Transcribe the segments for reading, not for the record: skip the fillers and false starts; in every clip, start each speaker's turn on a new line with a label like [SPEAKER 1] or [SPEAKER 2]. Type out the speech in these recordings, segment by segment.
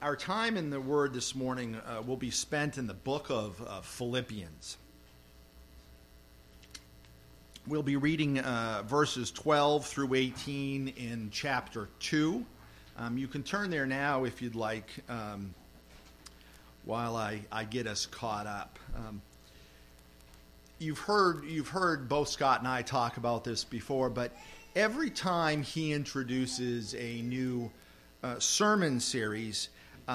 [SPEAKER 1] Our time in the Word this morning will be spent in the book of Philippians. We'll be reading verses 12 through 18 in chapter 2. You can turn there now if you'd like, while I get us caught up. You've heard both Scott and I talk about this before, but every time he introduces a new sermon series,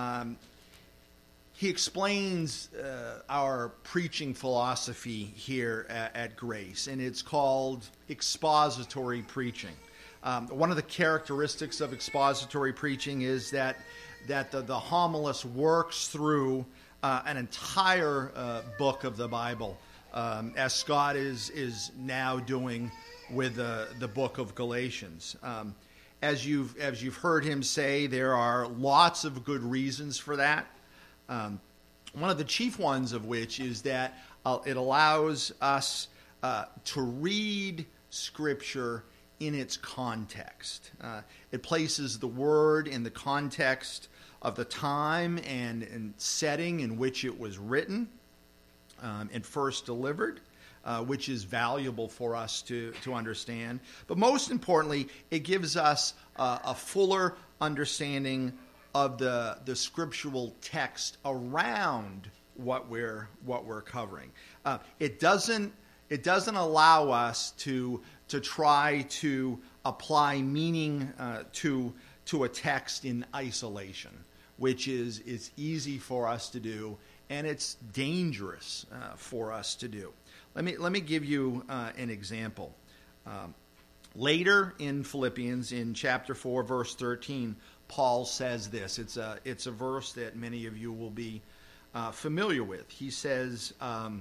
[SPEAKER 1] he explains our preaching philosophy here at Grace, and it's called expository preaching. One of the characteristics of expository preaching is that the homilist works through an entire book of the Bible, as Scott is now doing with the book of Galatians. As you've heard him say, there are lots of good reasons for that. One of the chief ones of which is that it allows us to read Scripture in its context. It places the Word in the context of the time and setting in which it was written and first delivered, which is valuable for us to understand. But most importantly, it gives us a fuller understanding of the scriptural text around what we're covering. It doesn't allow us to try to apply meaning to a text in isolation, which is easy for us to do, and it's dangerous for us to do. Let me give you an example. Later in Philippians, in chapter 4, verse 13, Paul says this. It's a verse that many of you will be familiar with. He says,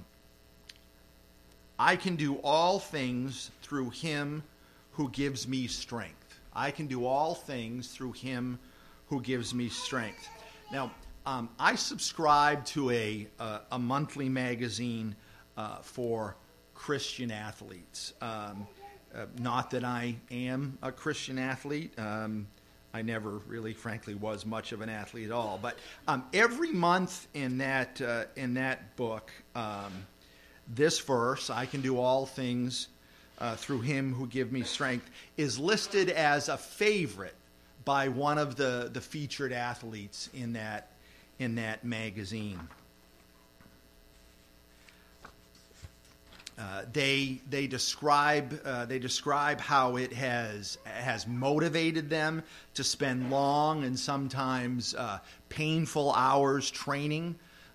[SPEAKER 1] I can do all things through him who gives me strength. I can do all things through him who gives me strength. Now, I subscribe to a monthly magazine for Christian athletes. Not that I am a Christian athlete. I never really, frankly, was much of an athlete at all. But every month in that book, this verse, I can do all things through him who give me strength, is listed as a favorite by one of the featured athletes in that magazine. They describe how it has motivated them to spend long and sometimes painful hours training,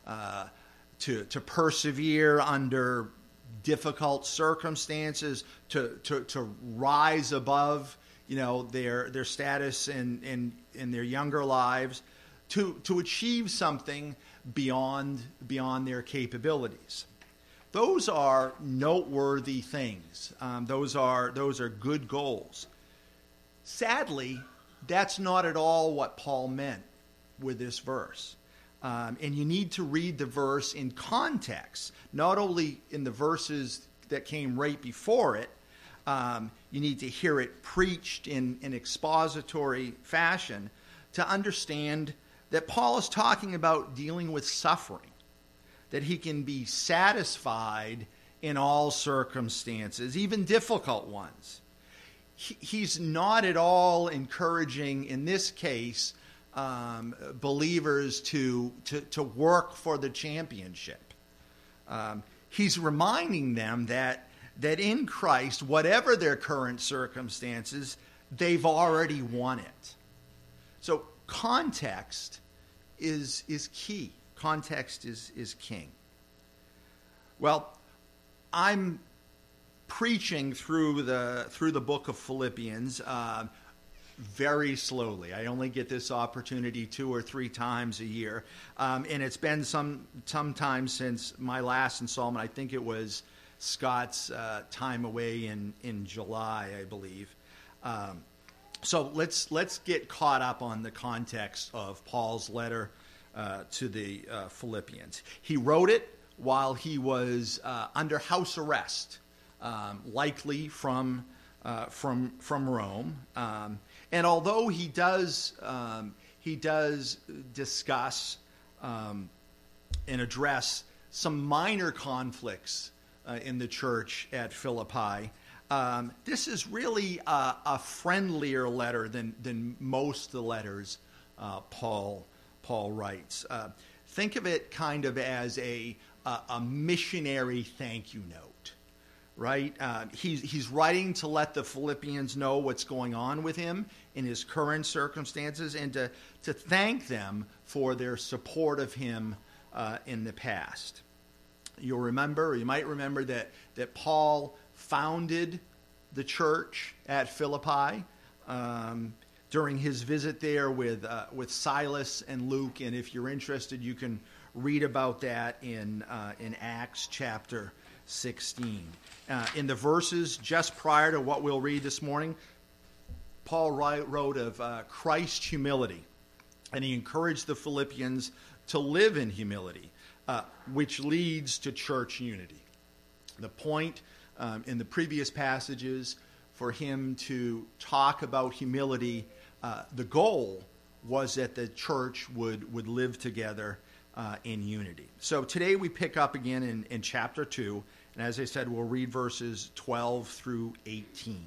[SPEAKER 1] to persevere under difficult circumstances, to rise above their status in their younger lives, to achieve something beyond their capabilities. Those are noteworthy things. Those are good goals. Sadly, that's not at all what Paul meant with this verse. And you need to read the verse in context, not only in the verses that came right before it. You need to hear it preached in an expository fashion to understand that Paul is talking about dealing with suffering, that he can be satisfied in all circumstances, even difficult ones. He's not at all encouraging, in this case, believers to work for the championship. He's reminding them that in Christ, whatever their current circumstances, they've already won it. So context is key. Context is king. Well, I'm preaching through the book of Philippians very slowly. I only get this opportunity 2 or 3 times a year, and it's been some time since my last installment. I think it was Scott's time away in July, I believe. So let's get caught up on the context of Paul's letter to the Philippians. He wrote it while he was under house arrest, likely from Rome. And although he does he does discuss and address some minor conflicts in the church at Philippi. This is really a friendlier letter than most of the letters Paul writes. Think of it kind of as a missionary thank you note, right? He's writing to let the Philippians know what's going on with him in his current circumstances, and to thank them for their support of him in the past. You might remember that Paul founded the church at Philippi during his visit there with Silas and Luke, and if you're interested, you can read about that in Acts chapter 16. In the verses just prior to what we'll read this morning, Paul wrote of Christ's humility, and he encouraged the Philippians to live in humility, which leads to church unity. The point in the previous passages for him to talk about humility, the goal was that the church would live together in unity. So today we pick up again in chapter 2, and as I said, we'll read verses 12 through 18.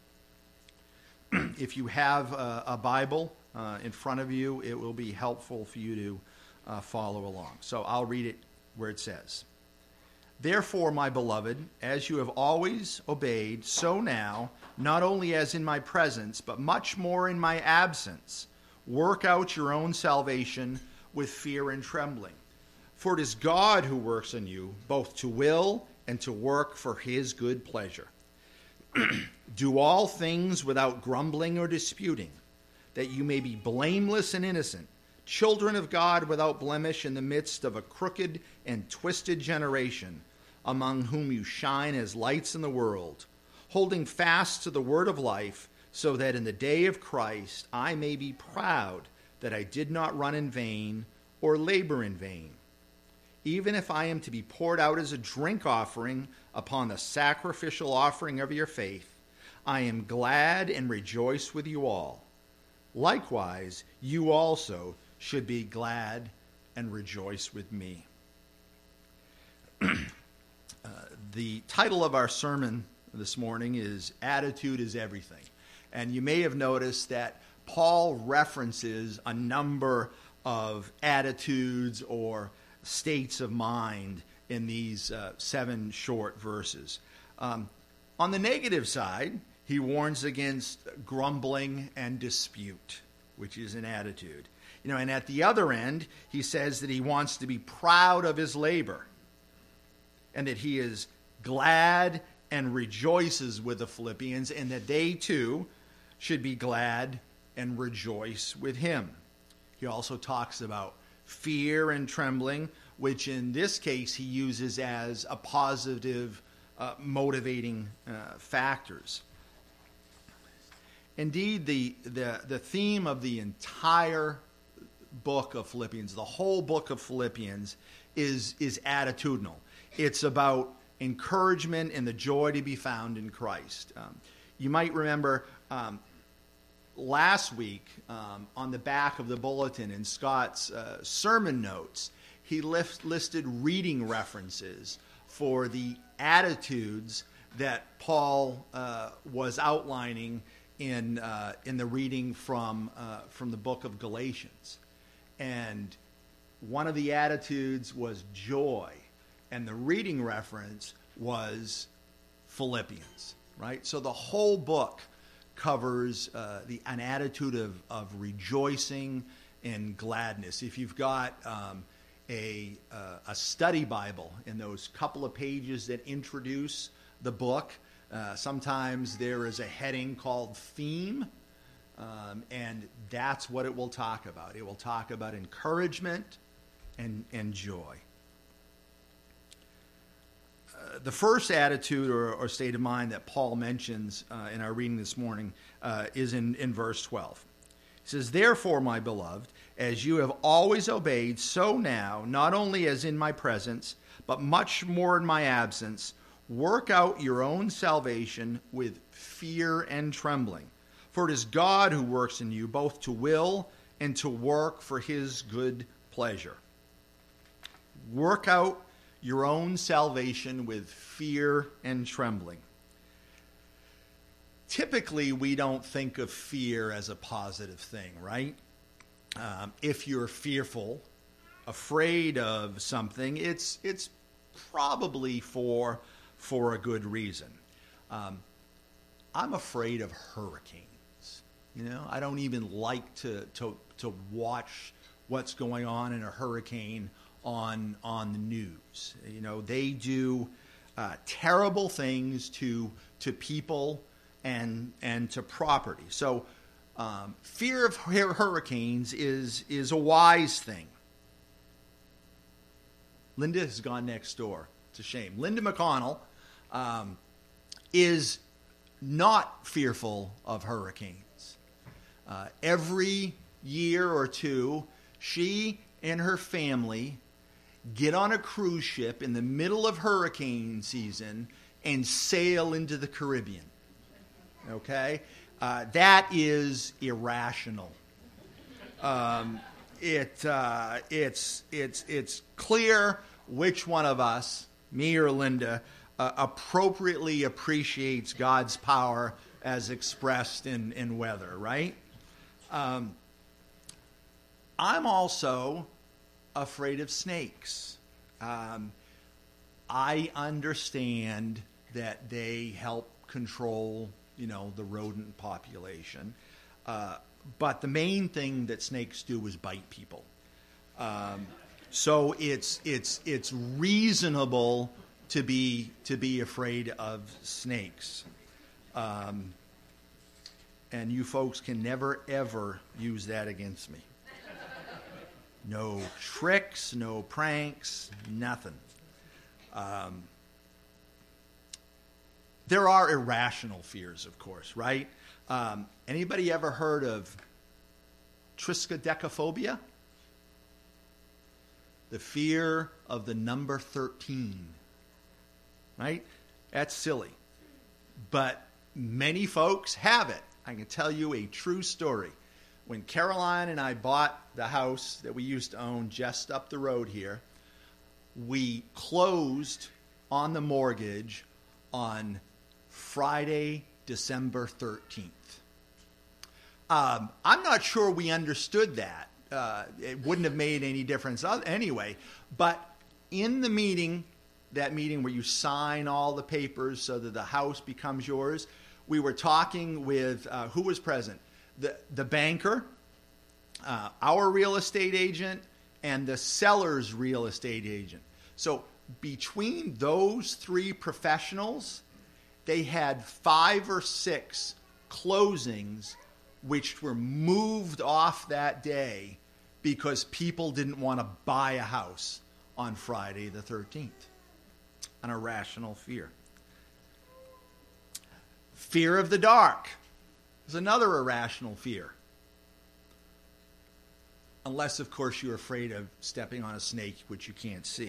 [SPEAKER 1] If you have a Bible in front of you, it will be helpful for you to follow along. So I'll read it where it says, "Therefore, my beloved, as you have always obeyed, so now, not only as in my presence, but much more in my absence, work out your own salvation with fear and trembling. For it is God who works in you, both to will and to work for his good pleasure. Do all things without grumbling or disputing, that you may be blameless and innocent, children of God without blemish in the midst of a crooked and twisted generation, among whom you shine as lights in the world, holding fast to the word of life, so that in the day of Christ I may be proud that I did not run in vain or labor in vain. Even if I am to be poured out as a drink offering upon the sacrificial offering of your faith, I am glad and rejoice with you all. Likewise, you also should be glad and rejoice with me." The title of our sermon this morning is "Attitude is Everything." And you may have noticed that Paul references a number of attitudes or states of mind in these 7 short verses. On the negative side, he warns against grumbling and dispute, which is an attitude. And at the other end, he says that he wants to be proud of his labor and that he is glad and rejoices with the Philippians, and that they too should be glad and rejoice with him. He also talks about fear and trembling, which in this case he uses as a positive motivating factors. Indeed, the theme of the entire book of Philippians, the whole book of Philippians, is attitudinal. It's about encouragement and the joy to be found in Christ. You might remember last week on the back of the bulletin in Scott's sermon notes, he listed reading references for the attitudes that Paul was outlining in the reading from the book of Galatians. And one of the attitudes was joy, and the reading reference was Philippians, right? So the whole book covers an attitude of rejoicing and gladness. If you've got a study Bible in those couple of pages that introduce the book, sometimes there is a heading called theme, and that's what it will talk about. It will talk about encouragement and joy. The first attitude or state of mind that Paul mentions in our reading this morning is in verse 12. He says, "Therefore, my beloved, as you have always obeyed, so now, not only as in my presence, but much more in my absence, work out your own salvation with fear and trembling. For it is God who works in you both to will and to work for his good pleasure. Work out your own salvation with fear and trembling. Typically, we don't think of fear as a positive thing, right? If you're fearful, afraid of something, it's probably for a good reason. I'm afraid of hurricanes. I don't even like to watch what's going on in a hurricane on the news. They do terrible things to people and to property. So fear of hurricanes is a wise thing. Linda has gone next door. It's a shame. Linda McConnell is not fearful of hurricanes. Every year or two, she and her family get on a cruise ship in the middle of hurricane season and sail into the Caribbean. Okay? That is irrational. It's clear which one of us, me or Linda, appropriately appreciates God's power as expressed in weather, right? I'm also afraid of snakes. I understand that they help control, the rodent population. But the main thing that snakes do is bite people. So it's reasonable to be afraid of snakes. And you folks can never, ever use that against me. No tricks, no pranks, nothing. There are irrational fears, of course, right? Anybody ever heard of triskaidekaphobia? The fear of the number 13, right? That's silly. But many folks have it. I can tell you a true story. When Caroline and I bought the house that we used to own just up the road here, we closed on the mortgage on Friday, December 13th. I'm not sure we understood that. It wouldn't have made any difference anyway. But in the meeting, that meeting where you sign all the papers so that the house becomes yours, we were talking with, who was present? The banker, our real estate agent, and the seller's real estate agent. So between those three professionals, they had 5 or 6 closings which were moved off that day because people didn't want to buy a house on Friday the 13th. An irrational fear. Fear of the dark is another irrational fear. Unless, of course, you're afraid of stepping on a snake, which you can't see.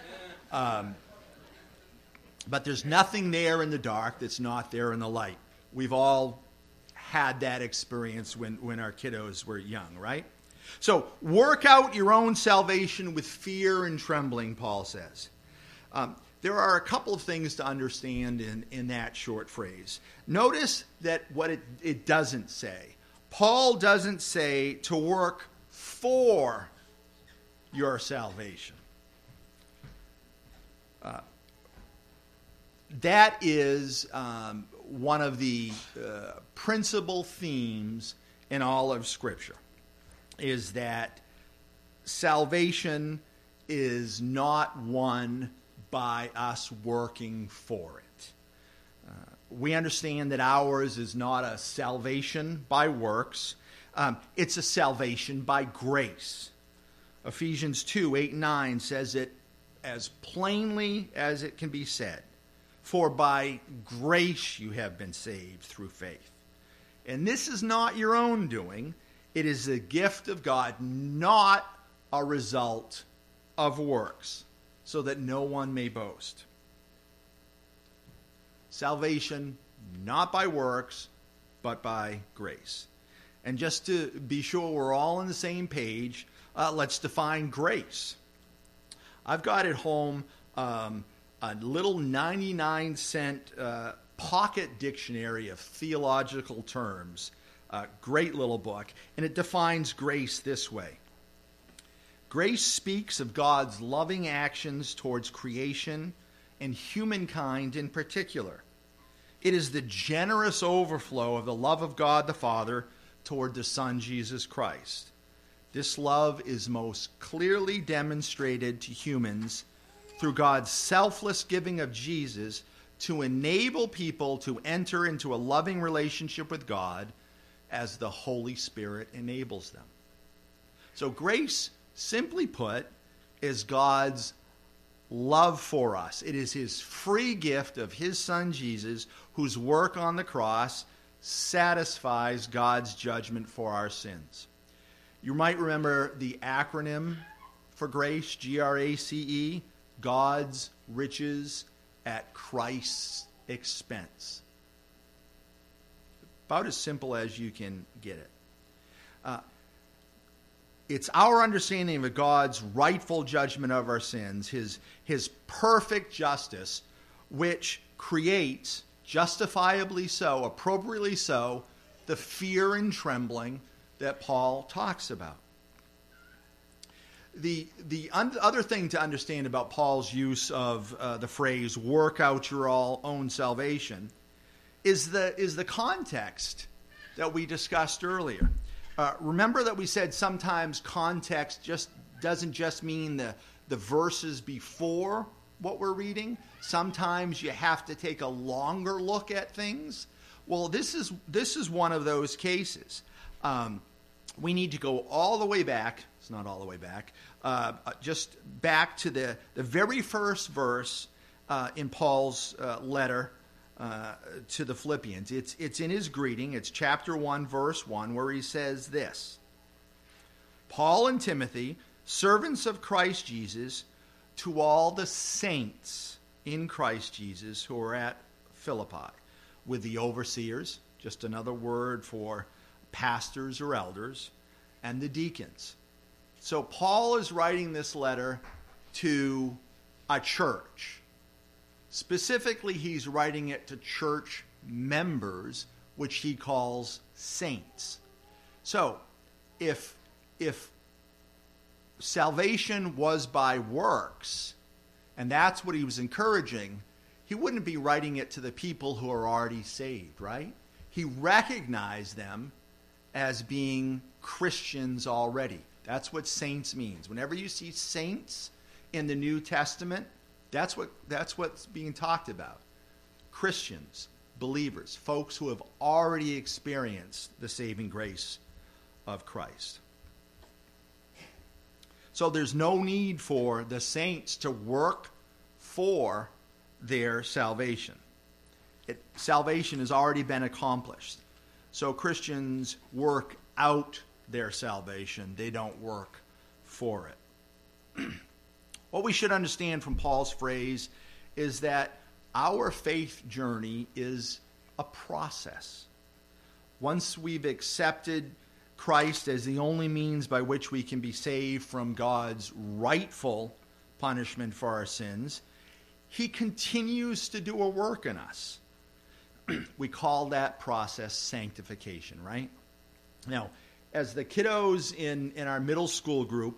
[SPEAKER 1] But there's nothing there in the dark that's not there in the light. We've all had that experience when our kiddos were young, right? So work out your own salvation with fear and trembling, Paul says. There are a couple of things to understand in that short phrase. Notice that what it doesn't say. Paul doesn't say to work for your salvation. That is one of the principal themes in all of Scripture, is that salvation is not won by us working for it. We understand that ours is not a salvation by works. It's a salvation by grace. Ephesians 2:8-9 says it as plainly as it can be said. For by grace you have been saved through faith. And this is not your own doing. It is the gift of God, not a result of works, so that no one may boast. Salvation, not by works, but by grace. And just to be sure we're all on the same page, let's define grace. I've got at home a little 99-cent pocket dictionary of theological terms. Great little book. And it defines grace this way. Grace speaks of God's loving actions towards creation and humankind in particular. It is the generous overflow of the love of God the Father toward the Son, Jesus Christ. This love is most clearly demonstrated to humans through God's selfless giving of Jesus to enable people to enter into a loving relationship with God as the Holy Spirit enables them. So grace, simply put, is God's love for us. It is his free gift of his Son Jesus, whose work on the cross satisfies God's judgment for our sins. You might remember the acronym for grace, GRACE, God's riches at Christ's expense. About as simple as you can get it. It's our understanding of God's rightful judgment of our sins, his perfect justice, which creates, justifiably so, appropriately so, the fear and trembling that Paul talks about. The other thing to understand about Paul's use of the phrase "work out your own salvation" is the context that we discussed earlier. Remember that we said sometimes context doesn't just mean the verses before what we're reading. Sometimes you have to take a longer look at things. Well, this is one of those cases. We need to go all the way back. It's not all the way back. Just back to the very first verse in Paul's letter to the Philippians. It's in his greeting. It's chapter 1, verse 1, where he says this: Paul and Timothy, servants of Christ Jesus, to all the saints in Christ Jesus who are at Philippi, with the overseers, just another word for pastors or elders, and the deacons. So Paul is writing this letter to a church. Specifically, he's writing it to church members, which he calls saints. So, if salvation was by works, and that's what he was encouraging, he wouldn't be writing it to the people who are already saved, right? He recognized them as being Christians already. That's what saints means. Whenever you see saints in the New Testament, that's what's being talked about. Christians, believers, folks who have already experienced the saving grace of Christ. So there's no need for the saints to work for their salvation. Salvation has already been accomplished. So Christians work out their salvation. They don't work for it. What we should understand from Paul's phrase is that our faith journey is a process. Once we've accepted Christ as the only means by which we can be saved from God's rightful punishment for our sins, he continues to do a work in us. We call that process sanctification, right? Now, as the kiddos in our middle school group,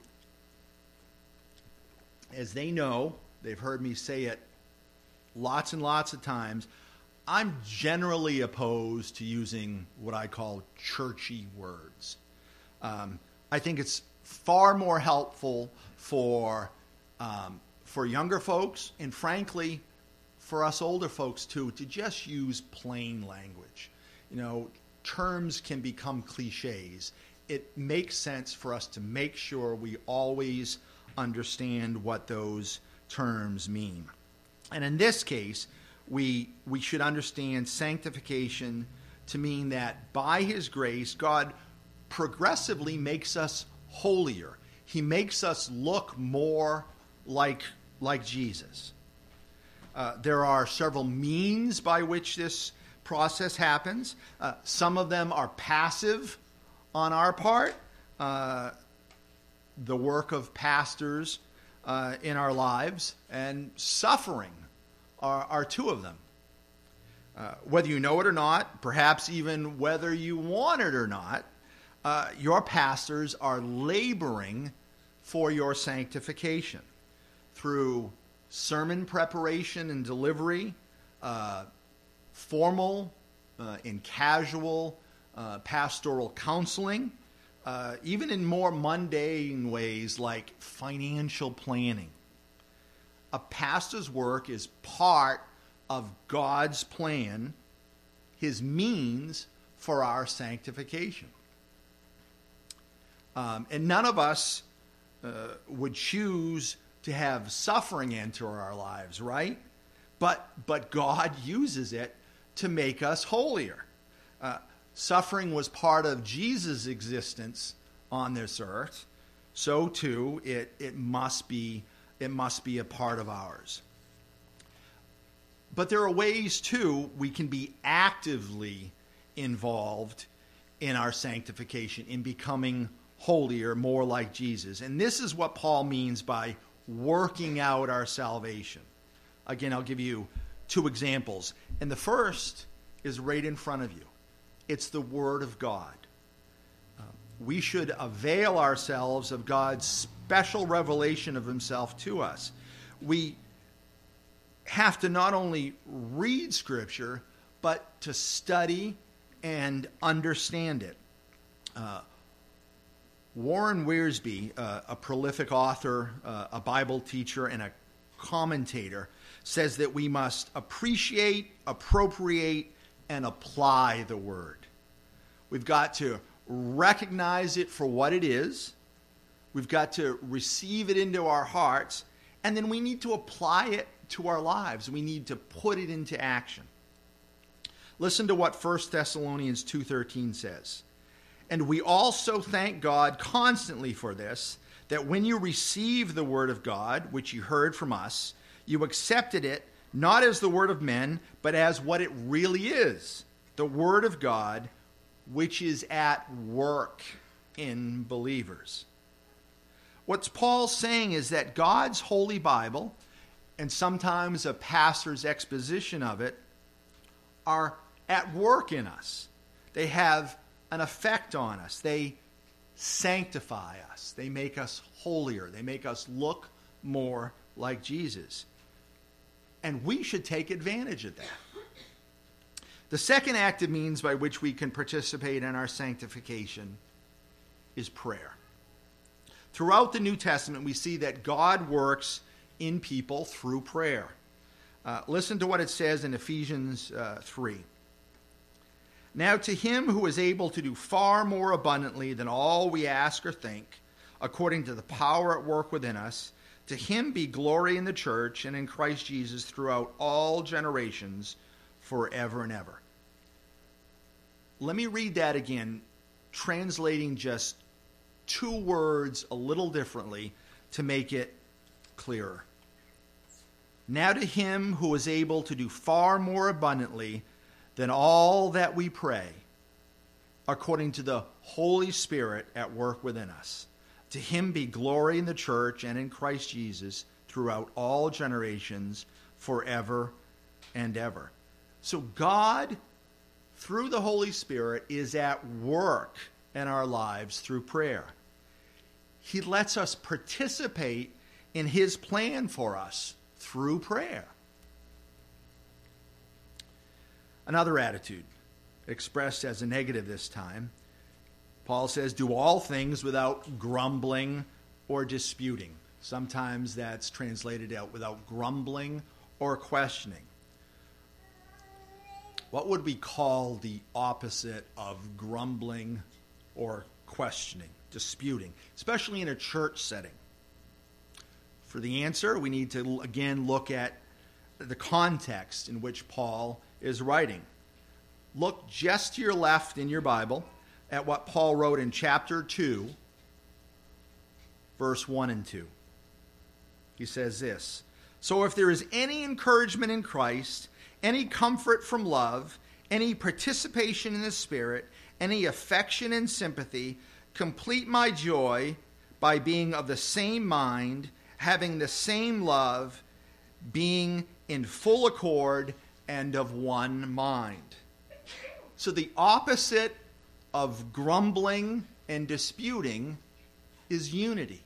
[SPEAKER 1] as they know, they've heard me say it lots and lots of times, I'm generally opposed to using what I call churchy words. I think it's far more helpful for younger folks, and frankly, for us older folks too, to just use plain language. Terms can become cliches. It makes sense for us to make sure we always understand what those terms mean. And in this case, we should understand sanctification to mean that by his grace, God progressively makes us holier. He makes us look more like Jesus. There are several means by which this process happens. Some of them are passive, on our part, the work of pastors in our lives, and suffering are two of them. Whether you know it or not, perhaps even whether you want it or not, your pastors are laboring for your sanctification through sermon preparation and delivery, formal and casual pastoral counseling, even in more mundane ways like financial planning. A pastor's work is part of God's plan, his means for our sanctification. And none of us would choose to have suffering enter our lives, right? But God uses it to make us holier. Suffering was part of Jesus' existence on this earth, so too it must be a part of ours. But there are ways too we can be actively involved in our sanctification, in becoming holier, more like Jesus. And this is what Paul means by working out our salvation. Again, I'll give you two examples. And the first is right in front of you. It's the Word of God. We should avail ourselves of God's special revelation of himself to us. We have to not only read Scripture, but to study and understand it. Warren Wiersbe, a prolific author, a Bible teacher, and a commentator, says that we must appreciate, appropriate, and apply the Word. We've got to recognize it for what it is. We've got to receive it into our hearts, and then we need to apply it to our lives. We need to put it into action. Listen to what 1 Thessalonians 2:13 says. And we also thank God constantly for this, that when you received the word of God, which you heard from us, you accepted it not as the word of men, but as what it really is, the word of God, which is at work in believers. What Paul's saying is that God's holy Bible, and sometimes a pastor's exposition of it, are at work in us. They have an effect on us. They sanctify us. They make us holier. They make us look more like Jesus. And we should take advantage of that. The second active means by which we can participate in our sanctification is prayer. Throughout the New Testament, we see that God works in people through prayer. Listen to what it says in Ephesians 3. Now to him who is able to do far more abundantly than all we ask or think, according to the power at work within us, to him be glory in the church and in Christ Jesus throughout all generations, forever and ever. Let me read that again, translating just two words a little differently to make it clearer. Now to him who is able to do far more abundantly than all that we pray, according to the Holy Spirit at work within us. To him be glory in the church and in Christ Jesus throughout all generations, forever and ever. So God, through the Holy Spirit, is at work in our lives through prayer. He lets us participate in his plan for us through prayer. Another attitude, expressed as a negative this time, Paul says, do all things without grumbling or disputing. Sometimes that's translated out without grumbling or questioning. What would we call the opposite of grumbling or questioning, disputing, especially in a church setting? For the answer, we need to again look at the context in which Paul is writing. Look just to your left in your Bible at what Paul wrote in chapter 2, verse 1 and 2. He says this, so if there is any encouragement in Christ, any comfort from love, any participation in the Spirit, any affection and sympathy. Complete my joy by being of the same mind, having the same love, being in full accord and of one mind. So the opposite of grumbling and disputing is unity.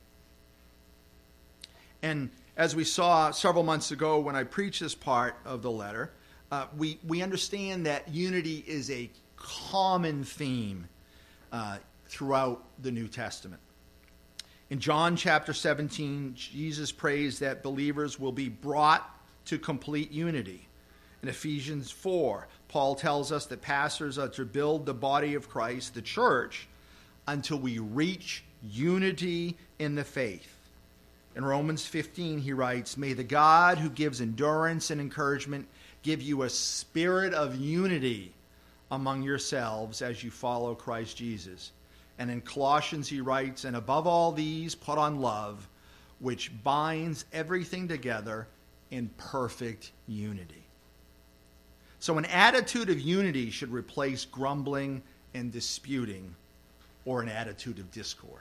[SPEAKER 1] And as we saw several months ago when I preached this part of the letter, we understand that unity is a common theme throughout the New Testament. In John chapter 17, Jesus prays that believers will be brought to complete unity. In Ephesians 4, Paul tells us that pastors are to build the body of Christ, the church, until we reach unity in the faith. In Romans 15, he writes, "May the God who gives endurance and encouragement give you a spirit of unity among yourselves as you follow Christ Jesus." And in Colossians, he writes, "And above all these, put on love, which binds everything together in perfect unity." So an attitude of unity should replace grumbling and disputing, or an attitude of discord.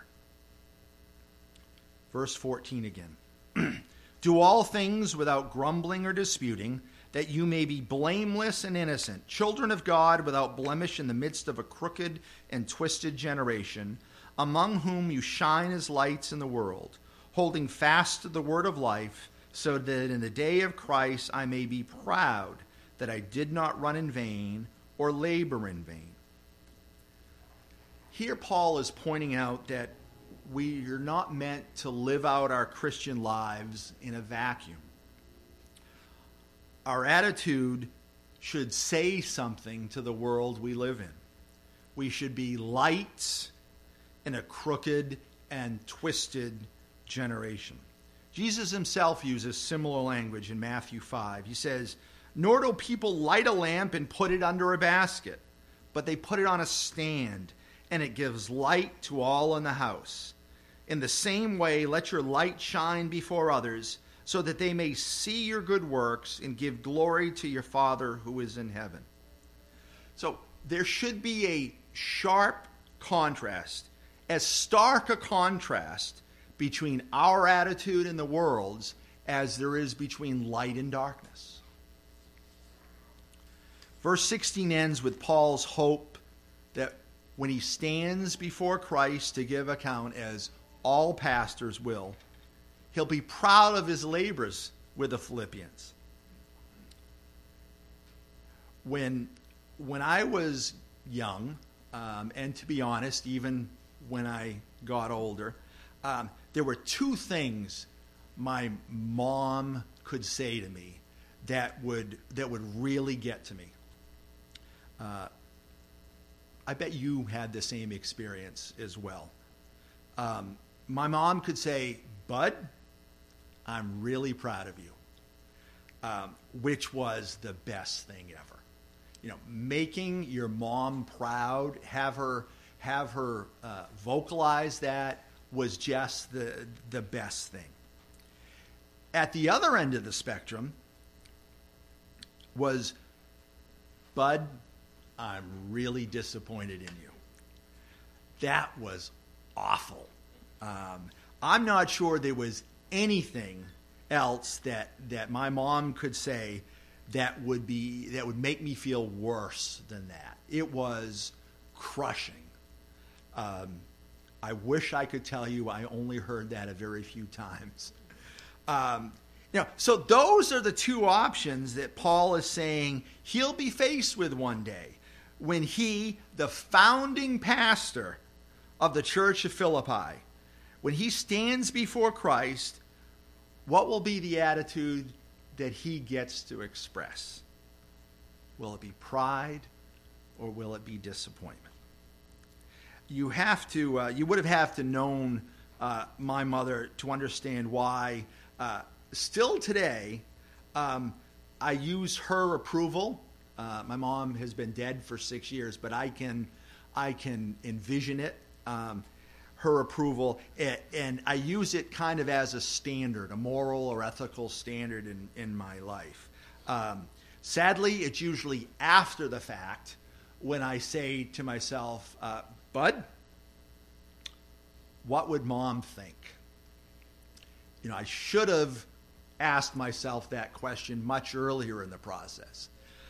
[SPEAKER 1] Verse 14 again. "Do all things without grumbling or disputing, that you may be blameless and innocent, children of God without blemish in the midst of a crooked and twisted generation, among whom you shine as lights in the world, holding fast to the word of life, so that in the day of Christ I may be proud that I did not run in vain or labor in vain." Here Paul is pointing out that we are not meant to live out our Christian lives in a vacuum. Our attitude should say something to the world we live in. We should be lights in a crooked and twisted generation. Jesus himself uses similar language in Matthew 5. He says, "Nor do people light a lamp and put it under a basket, but they put it on a stand, and it gives light to all in the house. In the same way, let your light shine before others, so that they may see your good works and give glory to your Father who is in heaven." So there should be a sharp contrast, as stark a contrast between our attitude and the world's as there is between light and darkness. Verse 16 ends with Paul's hope that when he stands before Christ to give account, as all pastors will, he'll be proud of his labors with the Philippians. When I was young, and to be honest, even when I got older, there were two things my mom could say to me that would really get to me. I bet you had the same experience as well. My mom could say, "Bud, I'm really proud of you," which was the best thing ever. You know, making your mom proud, have her vocalize that was just the best thing. At the other end of the spectrum was, "Bud, I'm really disappointed in you." That was awful. I'm not sure there was anything else that my mom could say that would make me feel worse than that. It was crushing. I wish I could tell you I only heard that a very few times. So those are the two options that Paul is saying he'll be faced with one day when he, the founding pastor of the church of Philippi, when he stands before Christ, what will be the attitude that he gets to express? Will it be pride, or will it be disappointment? You would have to known my mother to understand why still today I use her approval. My mom has been dead for 6 years, but I can envision it. Her approval, and I use it kind of as a standard, a moral or ethical standard in my life. Sadly, it's usually after the fact when I say to myself, Bud, what would Mom think? You know, I should have asked myself that question much earlier in the process.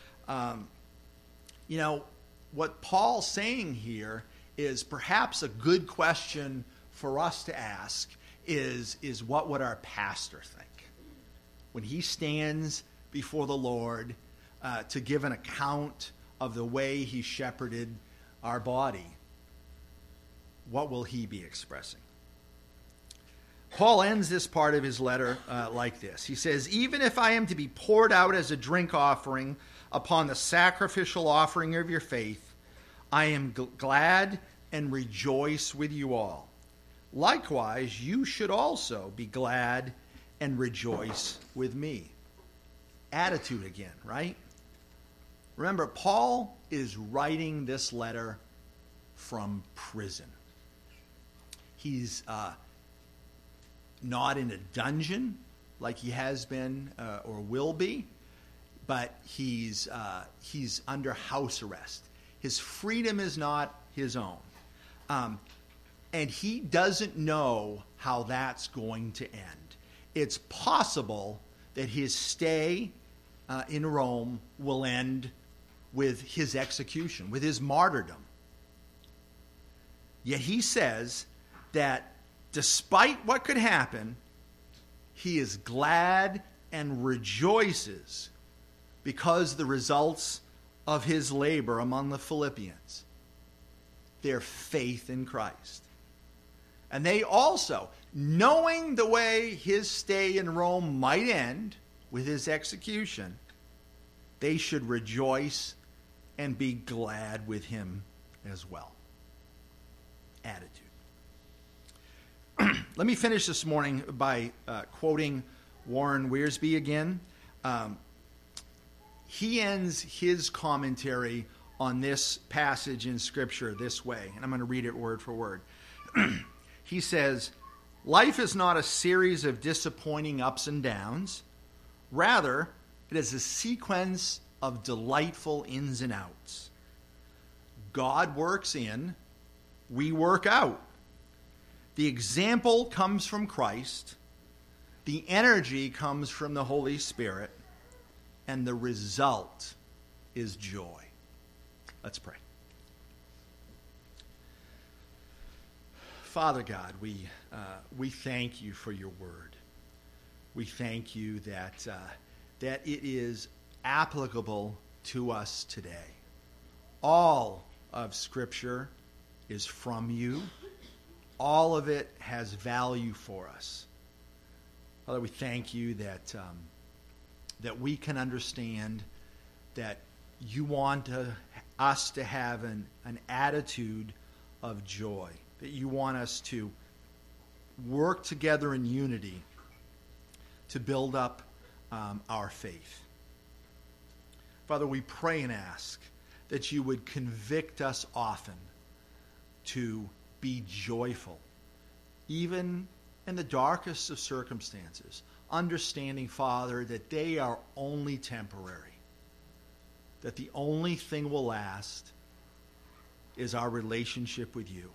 [SPEAKER 1] You know, what Paul's saying here is perhaps a good question for us to ask is what would our pastor think? When he stands before the Lord to give an account of the way he shepherded our body, what will he be expressing? Paul ends this part of his letter like this. He says, even if I am to be poured out as a drink offering upon the sacrificial offering of your faith, I am glad and rejoice with you all. Likewise, you should also be glad and rejoice with me. Attitude again, right? Remember, Paul is writing this letter from prison. He's not in a dungeon like he has been or will be, but he's under house arrest. His freedom is not his own. And he doesn't know how that's going to end. It's possible that his stay in Rome will end with his execution, with his martyrdom. Yet he says that despite what could happen, he is glad and rejoices because the results of his labor among the Philippians, their faith in Christ. And they also, knowing the way his stay in Rome might end with his execution, they should rejoice and be glad with him as well. Attitude. Let me finish this morning by quoting Warren Wiersbe again. He ends his commentary on this passage in Scripture this way, and I'm going to read it word for word. He says, life is not a series of disappointing ups and downs. Rather, it is a sequence of delightful ins and outs. God works in, we work out. The example comes from Christ. The energy comes from the Holy Spirit. And the result is joy. Let's pray. Father God, we thank you for your word. We thank you that it is applicable to us today. All of Scripture is from you. All of it has value for us. Father, we thank you that we can understand that you want us to have an attitude of joy, that you want us to work together in unity to build up our faith. Father, we pray and ask that you would convict us often to be joyful, even in the darkest of circumstances, understanding, Father, that they are only temporary, that the only thing will last is our relationship with you.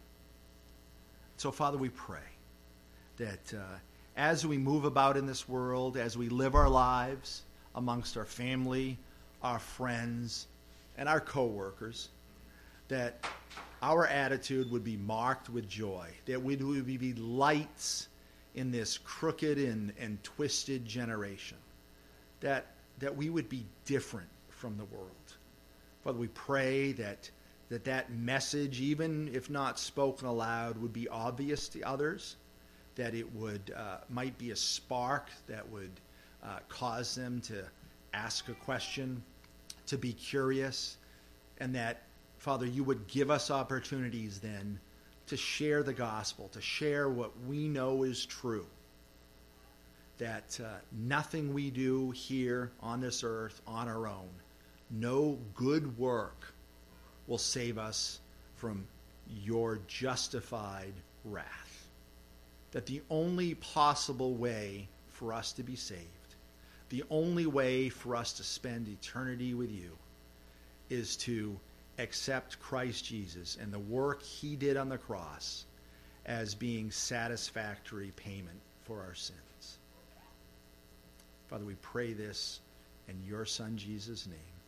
[SPEAKER 1] So, Father, we pray that as we move about in this world, as we live our lives amongst our family, our friends, and our co-workers, that our attitude would be marked with joy, that we would be lights in this crooked and twisted generation, that we would be different from the world. Father, we pray that message, even if not spoken aloud, would be obvious to others, that it would might be a spark that would cause them to ask a question, to be curious, and that, Father, you would give us opportunities then to share the gospel, to share what we know is true, that nothing we do here on this earth on our own, no good work will save us from your justified wrath. That the only possible way for us to be saved, the only way for us to spend eternity with you, is to accept Christ Jesus and the work he did on the cross as being satisfactory payment for our sins. Father, we pray this in your Son Jesus' name.